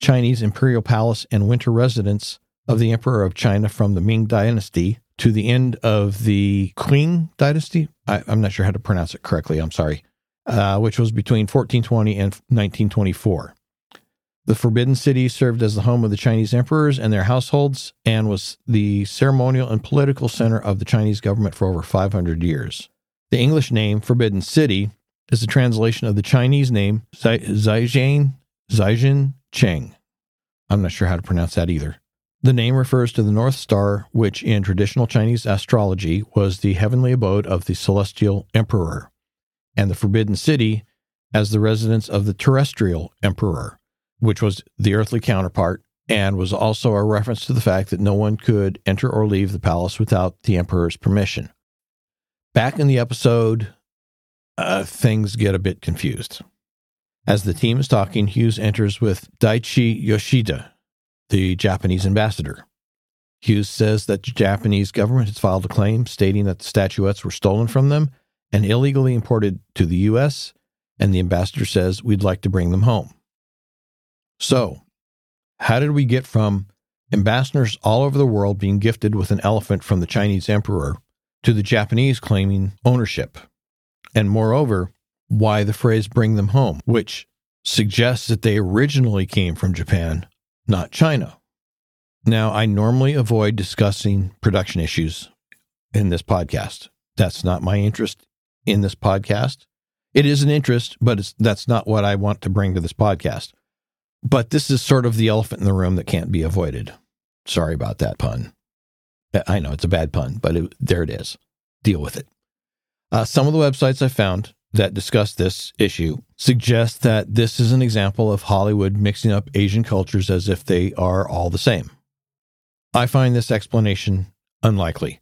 [SPEAKER 1] Chinese imperial palace and winter residence of the Emperor of China from the Ming Dynasty to the end of the Qing Dynasty. I, I'm not sure how to pronounce it correctly. I'm sorry. Uh, which was between fourteen twenty and nineteen twenty-four. The Forbidden City served as the home of the Chinese emperors and their households and was the ceremonial and political center of the Chinese government for over five hundred years. The English name Forbidden City is a translation of the Chinese name Zaijian, Zaijian Cheng. I'm not sure how to pronounce that either. The name refers to the North Star, which in traditional Chinese astrology was the heavenly abode of the celestial emperor, and the Forbidden City as the residence of the terrestrial emperor, which was the earthly counterpart, and was also a reference to the fact that no one could enter or leave the palace without the emperor's permission. Back in the episode, uh, things get a bit confused. As the team is talking, Hughes enters with Daichi Yoshida, the Japanese ambassador. Hughes says that the Japanese government has filed a claim stating that the statuettes were stolen from them and illegally imported to the U S, and the ambassador says, we'd like to bring them home. So, how did we get from ambassadors all over the world being gifted with an elephant from the Chinese emperor to the Japanese claiming ownership? And moreover, why the phrase bring them home, which suggests that they originally came from Japan, not China. Now, I normally avoid discussing production issues in this podcast. That's not my interest in this podcast. It is an interest, but it's, that's not what I want to bring to this podcast. But this is sort of the elephant in the room that can't be avoided. Sorry about that pun. I know it's a bad pun, but it, there it is. Deal with it. Uh, some of the websites I found that discuss this issue suggest that this is an example of Hollywood mixing up Asian cultures as if they are all the same. I find this explanation unlikely.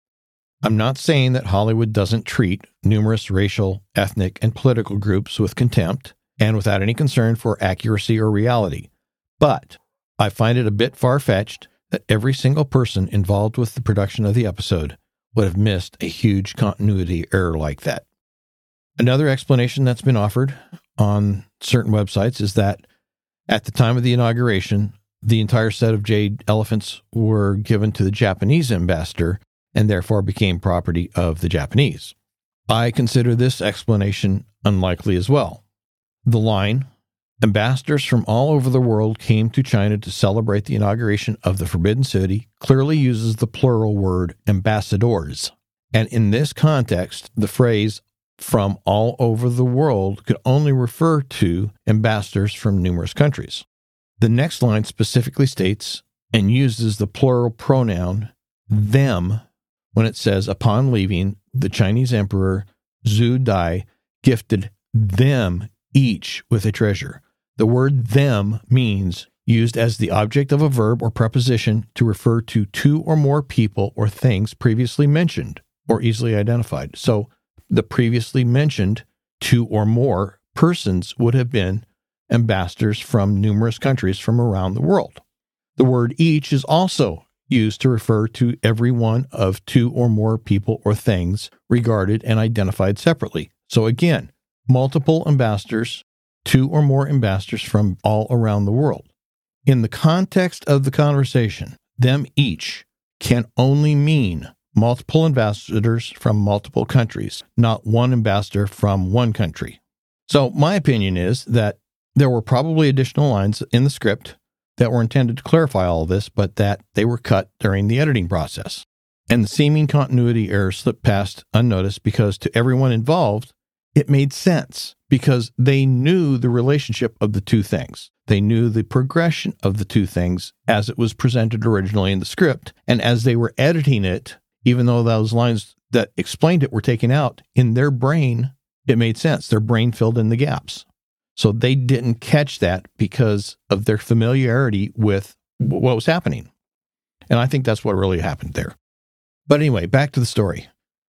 [SPEAKER 1] I'm not saying that Hollywood doesn't treat numerous racial, ethnic, and political groups with contempt and without any concern for accuracy or reality, but I find it a bit far-fetched that every single person involved with the production of the episode would have missed a huge continuity error like that. Another explanation that's been offered on certain websites is that at the time of the inauguration, the entire set of jade elephants were given to the Japanese ambassador and therefore became property of the Japanese. I consider this explanation unlikely as well. The line, ambassadors from all over the world came to China to celebrate the inauguration of the Forbidden City, clearly uses the plural word ambassadors. And in this context, the phrase from all over the world could only refer to ambassadors from numerous countries. The next line specifically states and uses the plural pronoun them when it says, upon leaving, the Chinese emperor Zhu Dai gifted them each with a treasure. The word them means used as the object of a verb or preposition to refer to two or more people or things previously mentioned or easily identified. So the previously mentioned two or more persons would have been ambassadors from numerous countries from around the world. The word each is also used to refer to every one of two or more people or things regarded and identified separately. So again, multiple ambassadors, two or more ambassadors from all around the world. In the context of the conversation, them each can only mean multiple ambassadors from multiple countries, not one ambassador from one country. So my opinion is that there were probably additional lines in the script that were intended to clarify all of this, but that they were cut during the editing process. And the seeming continuity error slipped past unnoticed because to everyone involved, it made sense because they knew the relationship of the two things. They knew the progression of the two things as it was presented originally in the script. And as they were editing it, even though those lines that explained it were taken out, in their brain, it made sense. Their brain filled in the gaps. So they didn't catch that because of their familiarity with what was happening. And I think that's what really happened there. But anyway, back to the story.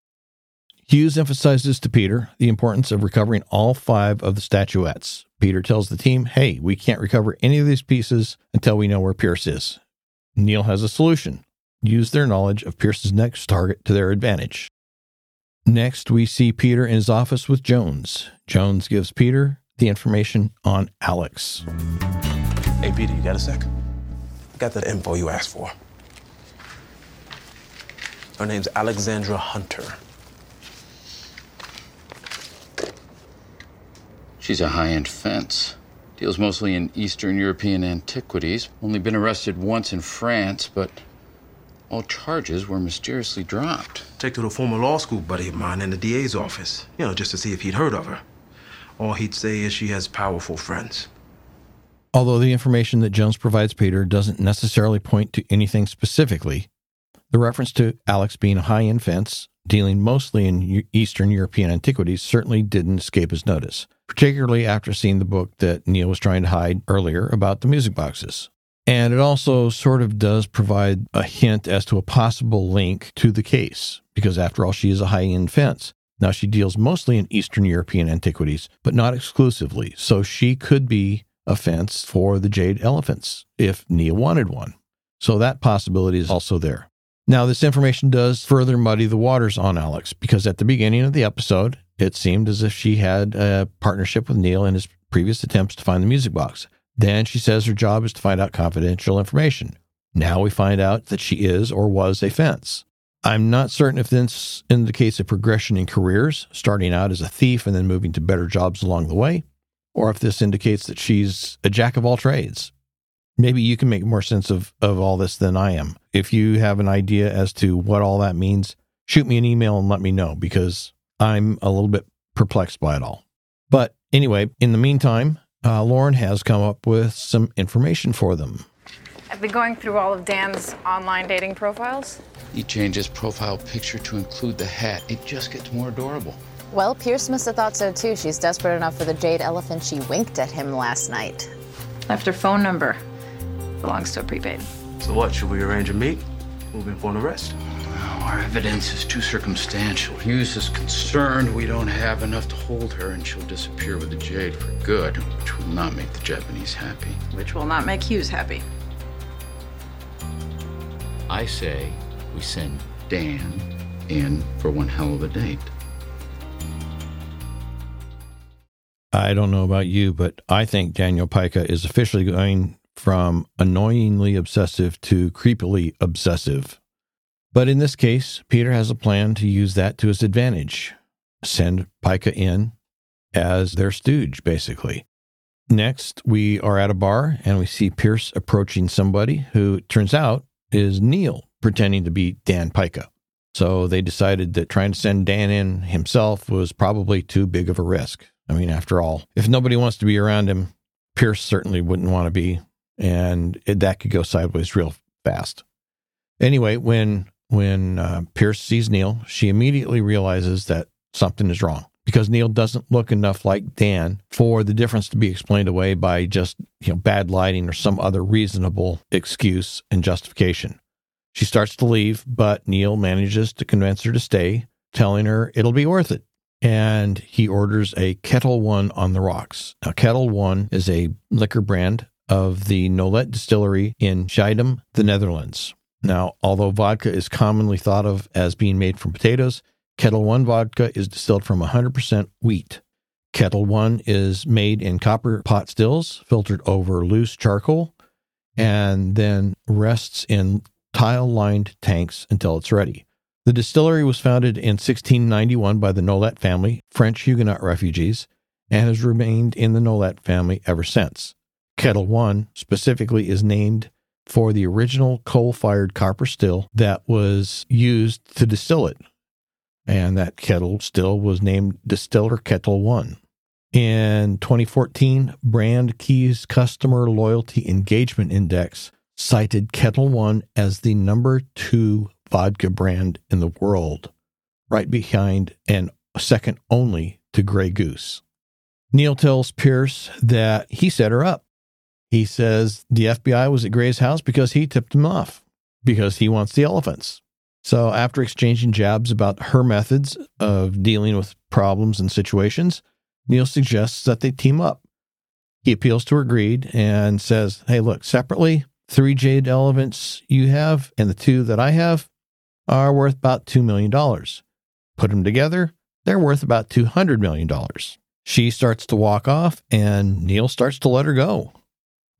[SPEAKER 1] Hughes emphasizes to Peter the importance of recovering all five of the statuettes. Peter tells the team, hey, we can't recover any of these pieces until we know where Pierce is. Neil has a solution. Use their knowledge of Pierce's next target to their advantage. Next, we see Peter in his office with Jones. Jones gives Peter the information on Alex.
[SPEAKER 5] Hey, Peter, you got a sec? I got that info you asked for. Her name's Alexandra Hunter.
[SPEAKER 4] She's a high-end fence. Deals mostly in Eastern European antiquities. Only been arrested once in France, but all charges were mysteriously dropped.
[SPEAKER 5] Checked with a former law school buddy of mine in the D A's office, you know, just to see if he'd heard of her. All he'd say is she has powerful friends.
[SPEAKER 1] Although the information that Jones provides Peter doesn't necessarily point to anything specifically, the reference to Alex being a high-end fence, dealing mostly in Eastern European antiquities, certainly didn't escape his notice, particularly after seeing the book that Neil was trying to hide earlier about the music boxes. And it also sort of does provide a hint as to a possible link to the case, because after all, she is a high-end fence. Now, she deals mostly in Eastern European antiquities, but not exclusively, so she could be a fence for the Jade Elephants if Neil wanted one. So that possibility is also there. Now, this information does further muddy the waters on Alex, because at the beginning of the episode, it seemed as if she had a partnership with Neil in his previous attempts to find the music box. Then she says her job is to find out confidential information. Now we find out that she is or was a fence. I'm not certain if this indicates a progression in careers, starting out as a thief and then moving to better jobs along the way, or if this indicates that she's a jack of all trades. Maybe you can make more sense of, of all this than I am. If you have an idea as to what all that means, shoot me an email and let me know, because I'm a little bit perplexed by it all. But anyway, in the meantime, uh, Lauren has come up with some information for them.
[SPEAKER 7] I've been going through all of Dan's online dating profiles.
[SPEAKER 4] He changed his profile picture to include the hat. It just gets more adorable.
[SPEAKER 8] Well, Pierce must have thought so too. She's desperate enough for the Jade Elephant she winked at him last night.
[SPEAKER 7] Left her phone number. Belongs to a prepaid.
[SPEAKER 5] So what, should we arrange a meet? Moving for an arrest?
[SPEAKER 4] No, our evidence is too circumstantial. Hughes is concerned we don't have enough to hold her and she'll disappear with the Jade for good, which will not make the Japanese happy.
[SPEAKER 7] Which will not make Hughes happy.
[SPEAKER 4] I say we send Dan in for one hell of a date.
[SPEAKER 1] I don't know about you, but I think Daniel Pica is officially going from annoyingly obsessive to creepily obsessive. But in this case, Peter has a plan to use that to his advantage. Send Pica in as their stooge, basically. Next, we are at a bar and we see Pierce approaching somebody who, turns out, is Neil, pretending to be Dan Pica. So they decided that trying to send Dan in himself was probably too big of a risk. I mean, after all, if nobody wants to be around him, Pierce certainly wouldn't want to be, and it, that could go sideways real fast. Anyway, when when uh, Pierce sees Neil, she immediately realizes that something is wrong, because Neil doesn't look enough like Dan for the difference to be explained away by just, you know, bad lighting or some other reasonable excuse and justification. She starts to leave, but Neil manages to convince her to stay, telling her it'll be worth it. And he orders a Ketel One on the rocks. Now, Ketel One is a liquor brand of the Nolet Distillery in Schiedam, the Netherlands. Now, although vodka is commonly thought of as being made from potatoes, Ketel One vodka is distilled from one hundred percent wheat. Ketel One is made in copper pot stills, filtered over loose charcoal, and then rests in tile-lined tanks until it's ready. The distillery was founded in sixteen ninety-one by the Nolet family, French Huguenot refugees, and has remained in the Nolet family ever since. Ketel One specifically is named for the original coal-fired copper still that was used to distill it. And that kettle still was named Distiller Ketel One. In twenty fourteen, Brand Key's Customer Loyalty Engagement Index cited Ketel One as the number two vodka brand in the world, right behind and second only to Grey Goose. Neil tells Pierce that he set her up. He says the F B I was at Gray's house because he tipped him off, because he wants the elephants. So after exchanging jabs about her methods of dealing with problems and situations, Neil suggests that they team up. He appeals to her greed and says, hey, look, separately, three Jade Elephants you have and the two that I have are worth about two million dollars. Put them together, they're worth about two hundred million dollars. She starts to walk off, and Neil starts to let her go.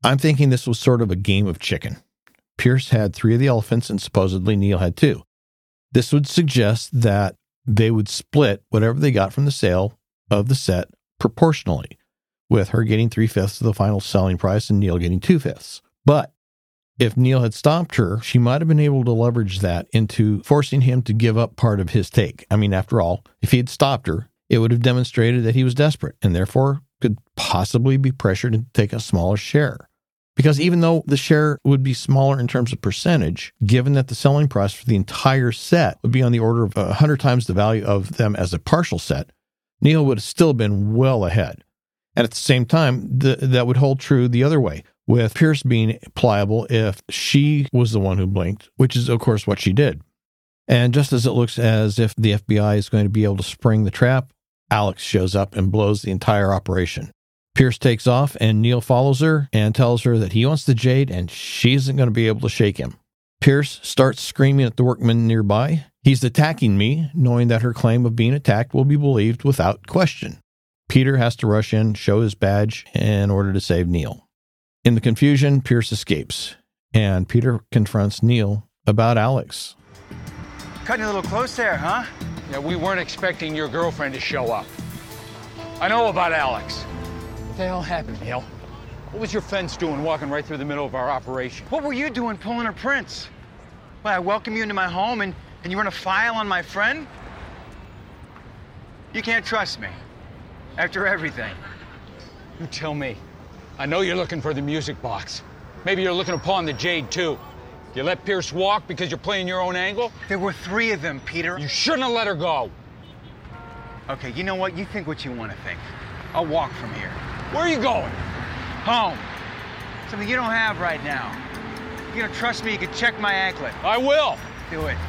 [SPEAKER 1] I'm thinking this was sort of a game of chicken. Pierce had three of the elephants and supposedly Neil had two. This would suggest that they would split whatever they got from the sale of the set proportionally, with her getting three-fifths of the final selling price and Neil getting two-fifths. But if Neil had stopped her, she might have been able to leverage that into forcing him to give up part of his take. I mean, after all, if he had stopped her, it would have demonstrated that he was desperate and therefore could possibly be pressured to take a smaller share. Because even though the share would be smaller in terms of percentage, given that the selling price for the entire set would be on the order of one hundred times the value of them as a partial set, Neil would have still been well ahead. And at the same time, the, that would hold true the other way, with Pierce being pliable if she was the one who blinked, which is, of course, what she did. And just as it looks as if the F B I is going to be able to spring the trap, Alex shows up and blows the entire operation. Pierce takes off, and Neil follows her and tells her that he wants the jade and she isn't going to be able to shake him. Pierce starts screaming at the workmen nearby, "He's attacking me," knowing that her claim of being attacked will be believed without question. Peter has to rush in, show his badge in order to save Neil. In the confusion, Pierce escapes, and Peter confronts Neil about Alex.
[SPEAKER 3] Cutting a little close there, huh?
[SPEAKER 4] Yeah, we weren't expecting your girlfriend to show up. I know about Alex. What the hell happened, Neil? What was your fence doing walking right through the middle of our operation?
[SPEAKER 3] What were you doing pulling her prints? Well, I welcome you into my home and, and you run a file on my friend? You can't trust me. After everything.
[SPEAKER 4] You tell me. I know you're looking for the music box. Maybe you're looking upon the jade, too. You let Pierce walk because you're playing your own angle?
[SPEAKER 3] There were three of them, Peter.
[SPEAKER 4] You shouldn't have let her go.
[SPEAKER 3] Okay, you know what? You think what you want to think. I'll walk from here.
[SPEAKER 4] Where are you going?
[SPEAKER 3] Home. Something you don't have right now. You're gonna trust me, you can check my anklet.
[SPEAKER 4] I will.
[SPEAKER 3] Do it.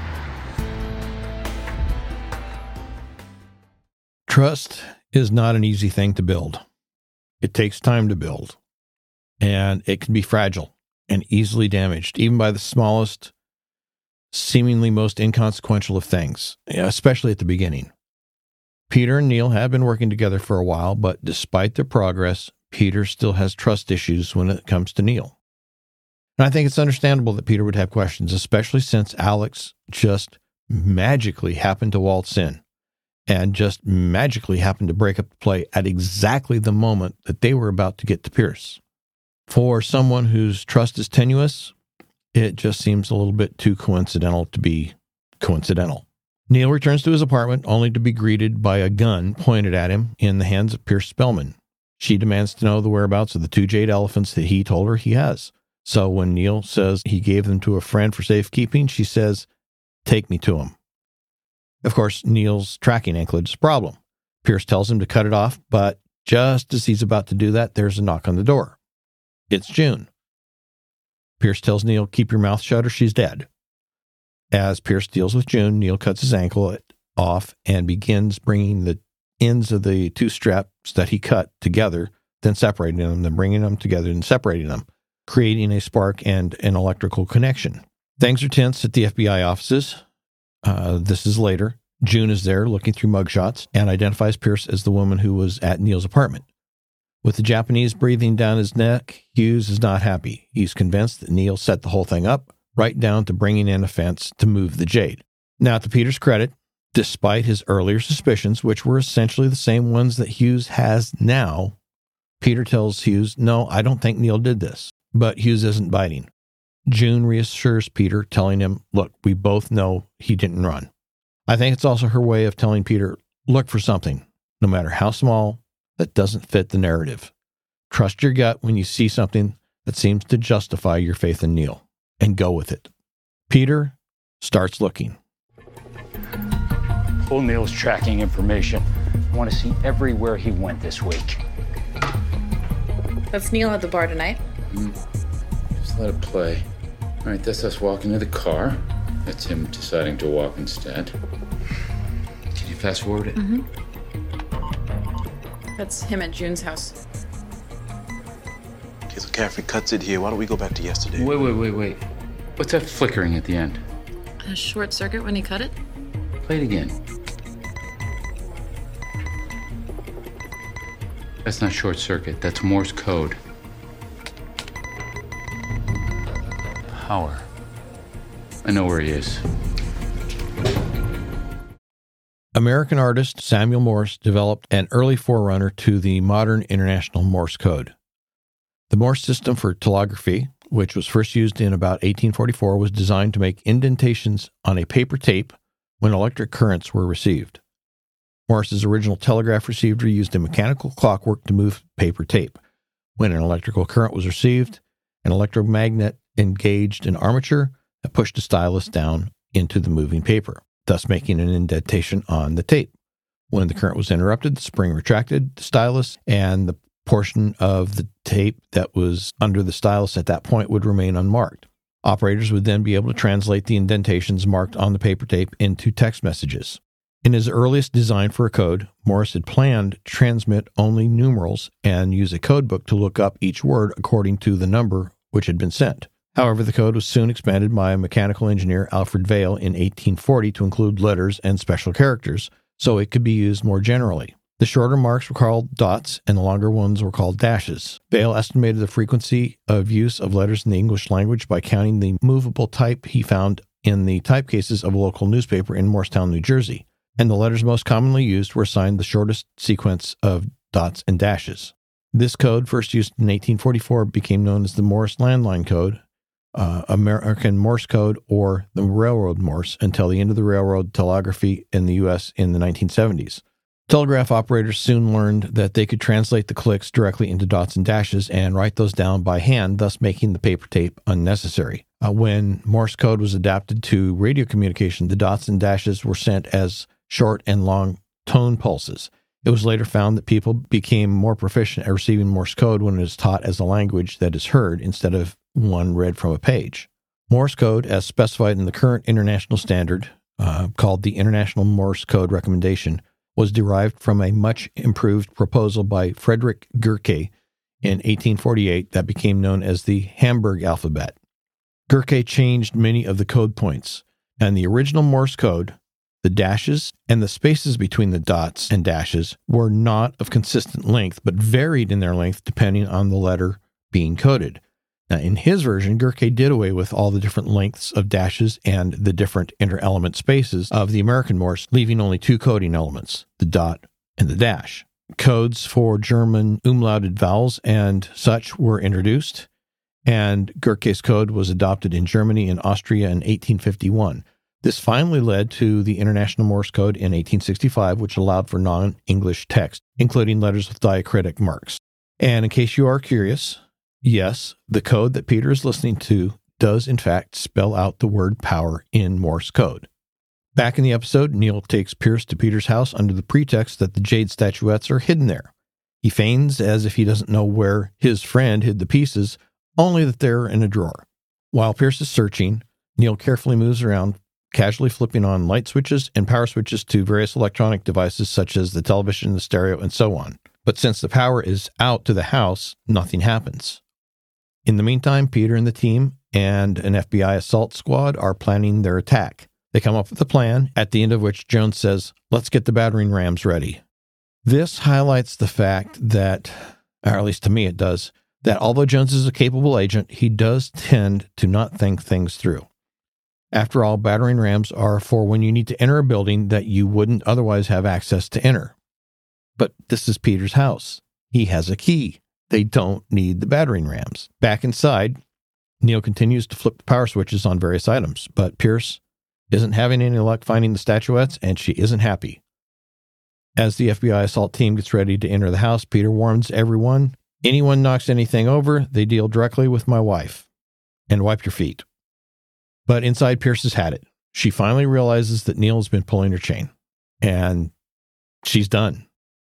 [SPEAKER 1] Trust is not an easy thing to build. It takes time to build, and it can be fragile and easily damaged, even by the smallest, seemingly most inconsequential of things, especially at the beginning. Peter and Neil have been working together for a while, but despite their progress, Peter still has trust issues when it comes to Neil. And I think it's understandable that Peter would have questions, especially since Alex just magically happened to waltz in and just magically happened to break up the play at exactly the moment that they were about to get to Pierce. For someone whose trust is tenuous, it just seems a little bit too coincidental to be coincidental. Neil returns to his apartment only to be greeted by a gun pointed at him in the hands of Pierce Spellman. She demands to know the whereabouts of the two jade elephants that he told her he has. So when Neil says he gave them to a friend for safekeeping, she says, "Take me to him." Of course, Neil's tracking anklet is a problem. Pierce tells him to cut it off, but just as he's about to do that, there's a knock on the door. It's June. Pierce tells Neil, "Keep your mouth shut or she's dead." As Pierce deals with June, Neil cuts his ankle off and begins bringing the ends of the two straps that he cut together, then separating them, then bringing them together and separating them, creating a spark and an electrical connection. Things are tense at the F B I offices. Uh, this is later. June is there looking through mugshots and identifies Pierce as the woman who was at Neil's apartment. With the Japanese breathing down his neck, Hughes is not happy. He's convinced that Neil set the whole thing up, right down to bringing in a fence to move the jade. Now, to Peter's credit, despite his earlier suspicions, which were essentially the same ones that Hughes has now, Peter tells Hughes, "No, I don't think Neil did this." But Hughes isn't biting. June reassures Peter, telling him, "Look, we both know he didn't run." I think it's also her way of telling Peter, look for something, no matter how small, that doesn't fit the narrative. Trust your gut when you see something that seems to justify your faith in Neil, and go with it. Peter starts looking.
[SPEAKER 4] Pull Neil's tracking information. I want to see everywhere he went this week.
[SPEAKER 7] That's Neil at the bar tonight.
[SPEAKER 4] Mm. Just let it play. All right, that's us walking to the car. That's him deciding to walk instead. Can you fast forward it?
[SPEAKER 7] Mm-hmm. That's him at June's house.
[SPEAKER 5] Okay, so Caffrey cuts it here. Why don't we go back to yesterday?
[SPEAKER 4] Wait, wait, wait, wait. What's that flickering at the end?
[SPEAKER 7] A short circuit when he cut it?
[SPEAKER 4] Play it again. That's not short circuit. That's Morse code. power. I know where he is.
[SPEAKER 1] American artist Samuel Morse developed an early forerunner to the modern International Morse code. The Morse system for telegraphy, which was first used in about eighteen forty-four, was designed to make indentations on a paper tape when electric currents were received. Morse's original telegraph receiver used a mechanical clockwork to move paper tape. When an electrical current was received, an electromagnet engaged an armature that pushed a stylus down into the moving paper, thus making an indentation on the tape. When the current was interrupted, the spring retracted the stylus, and the portion of the tape that was under the stylus at that point would remain unmarked. Operators would then be able to translate the indentations marked on the paper tape into text messages. In his earliest design for a code, Morse had planned to transmit only numerals and use a code book to look up each word according to the number which had been sent. However, the code was soon expanded by mechanical engineer Alfred Vail in eighteen forty to include letters and special characters, so it could be used more generally. The shorter marks were called dots, and the longer ones were called dashes. Vail estimated the frequency of use of letters in the English language by counting the movable type he found in the typecases of a local newspaper in Morristown, New Jersey, and the letters most commonly used were assigned the shortest sequence of dots and dashes. This code, first used in eighteen forty-four, became known as the Morse Landline Code, uh, American Morse Code, or the Railroad Morse, until the end of the railroad telegraphy in the U S in the nineteen seventies. Telegraph operators soon learned that they could translate the clicks directly into dots and dashes and write those down by hand, thus making the paper tape unnecessary. Uh, when Morse code was adapted to radio communication, the dots and dashes were sent as short and long tone pulses. It was later found that people became more proficient at receiving Morse code when it is taught as a language that is heard instead of one read from a page. Morse code, as specified in the current international standard, uh, called the International Morse Code Recommendation, was derived from a much improved proposal by Frederick Gurke in eighteen forty-eight that became known as the Hamburg alphabet. Gurke changed many of the code points, and the original Morse code, the dashes and the spaces between the dots and dashes, were not of consistent length, but varied in their length depending on the letter being coded. Now, in his version, Gurke did away with all the different lengths of dashes and the different inter-element spaces of the American Morse, leaving only two coding elements, the dot and the dash. Codes for German umlauted vowels and such were introduced, and Gurke's code was adopted in Germany and Austria in eighteen fifty-one. This finally led to the International Morse Code in eighteen sixty-five, which allowed for non-English text, including letters with diacritic marks. And in case you are curious, yes, the code that Peter is listening to does in fact spell out the word power in Morse code. Back in the episode, Neil takes Pierce to Peter's house under the pretext that the jade statuettes are hidden there. He feigns as if he doesn't know where his friend hid the pieces, only that they're in a drawer. While Pierce is searching, Neil carefully moves around, casually flipping on light switches and power switches to various electronic devices such as the television, the stereo, and so on. But since the power is out to the house, nothing happens. In the meantime, Peter and the team and an F B I assault squad are planning their attack. They come up with a plan, at the end of which Jones says, "Let's get the battering rams ready." This highlights the fact that, or at least to me it does, that although Jones is a capable agent, he does tend to not think things through. After all, battering rams are for when you need to enter a building that you wouldn't otherwise have access to enter. But this is Peter's house. He has a key. They don't need the battering rams. Back inside, Neil continues to flip the power switches on various items, but Pierce isn't having any luck finding the statuettes, and she isn't happy. As the F B I assault team gets ready to enter the house, Peter warns everyone, anyone knocks anything over, they deal directly with my wife. And wipe your feet. But inside, Pierce has had it. She finally realizes that Neil has been pulling her chain, and she's done.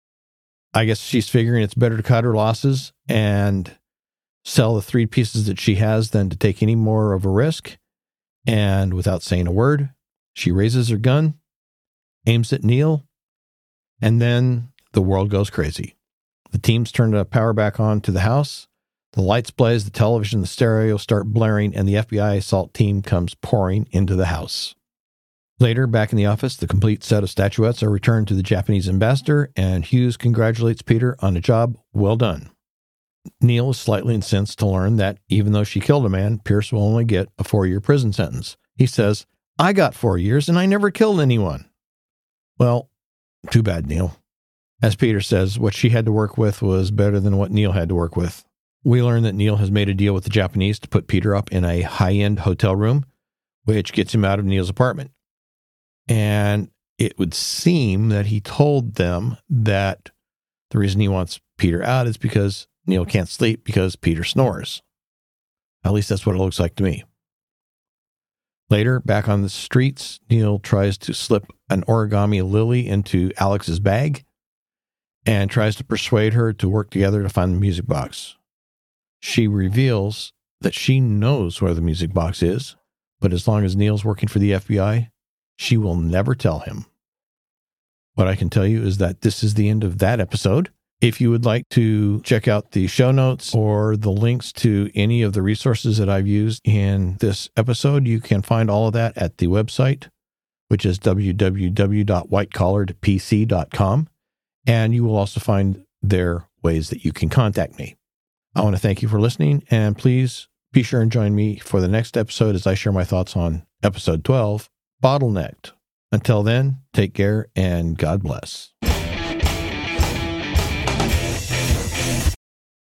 [SPEAKER 1] I guess she's figuring it's better to cut her losses and sell the three pieces that she has than to take any more of a risk. And without saying a word, she raises her gun, aims at Neil, and then the world goes crazy. The teams turn the power back on to the house. The lights blaze, the television, the stereo start blaring, and the F B I assault team comes pouring into the house. Later, back in the office, the complete set of statuettes are returned to the Japanese ambassador, and Hughes congratulates Peter on a job well done. Neil is slightly incensed to learn that even though she killed a man, Pierce will only get a four-year prison sentence. He says, I got four years and I never killed anyone. Well, too bad, Neil. As Peter says, what she had to work with was better than what Neil had to work with. We learn that Neil has made a deal with the Japanese to put Peter up in a high-end hotel room, which gets him out of Neil's apartment. And it would seem that he told them that the reason he wants Peter out is because Neil can't sleep because Peter snores. At least that's what it looks like to me. Later, back on the streets, Neil tries to slip an origami lily into Alex's bag and tries to persuade her to work together to find the music box. She reveals that she knows where the music box is, but as long as Neil's working for the F B I, she will never tell him. What I can tell you is that this is the end of that episode. If you would like to check out the show notes or the links to any of the resources that I've used in this episode, you can find all of that at the website, which is w w w dot white collared p c dot com. And you will also find there ways that you can contact me. I want to thank you for listening, and please be sure and join me for the next episode as I share my thoughts on episode twelve, Bottlenecked. Until then, take care and God bless.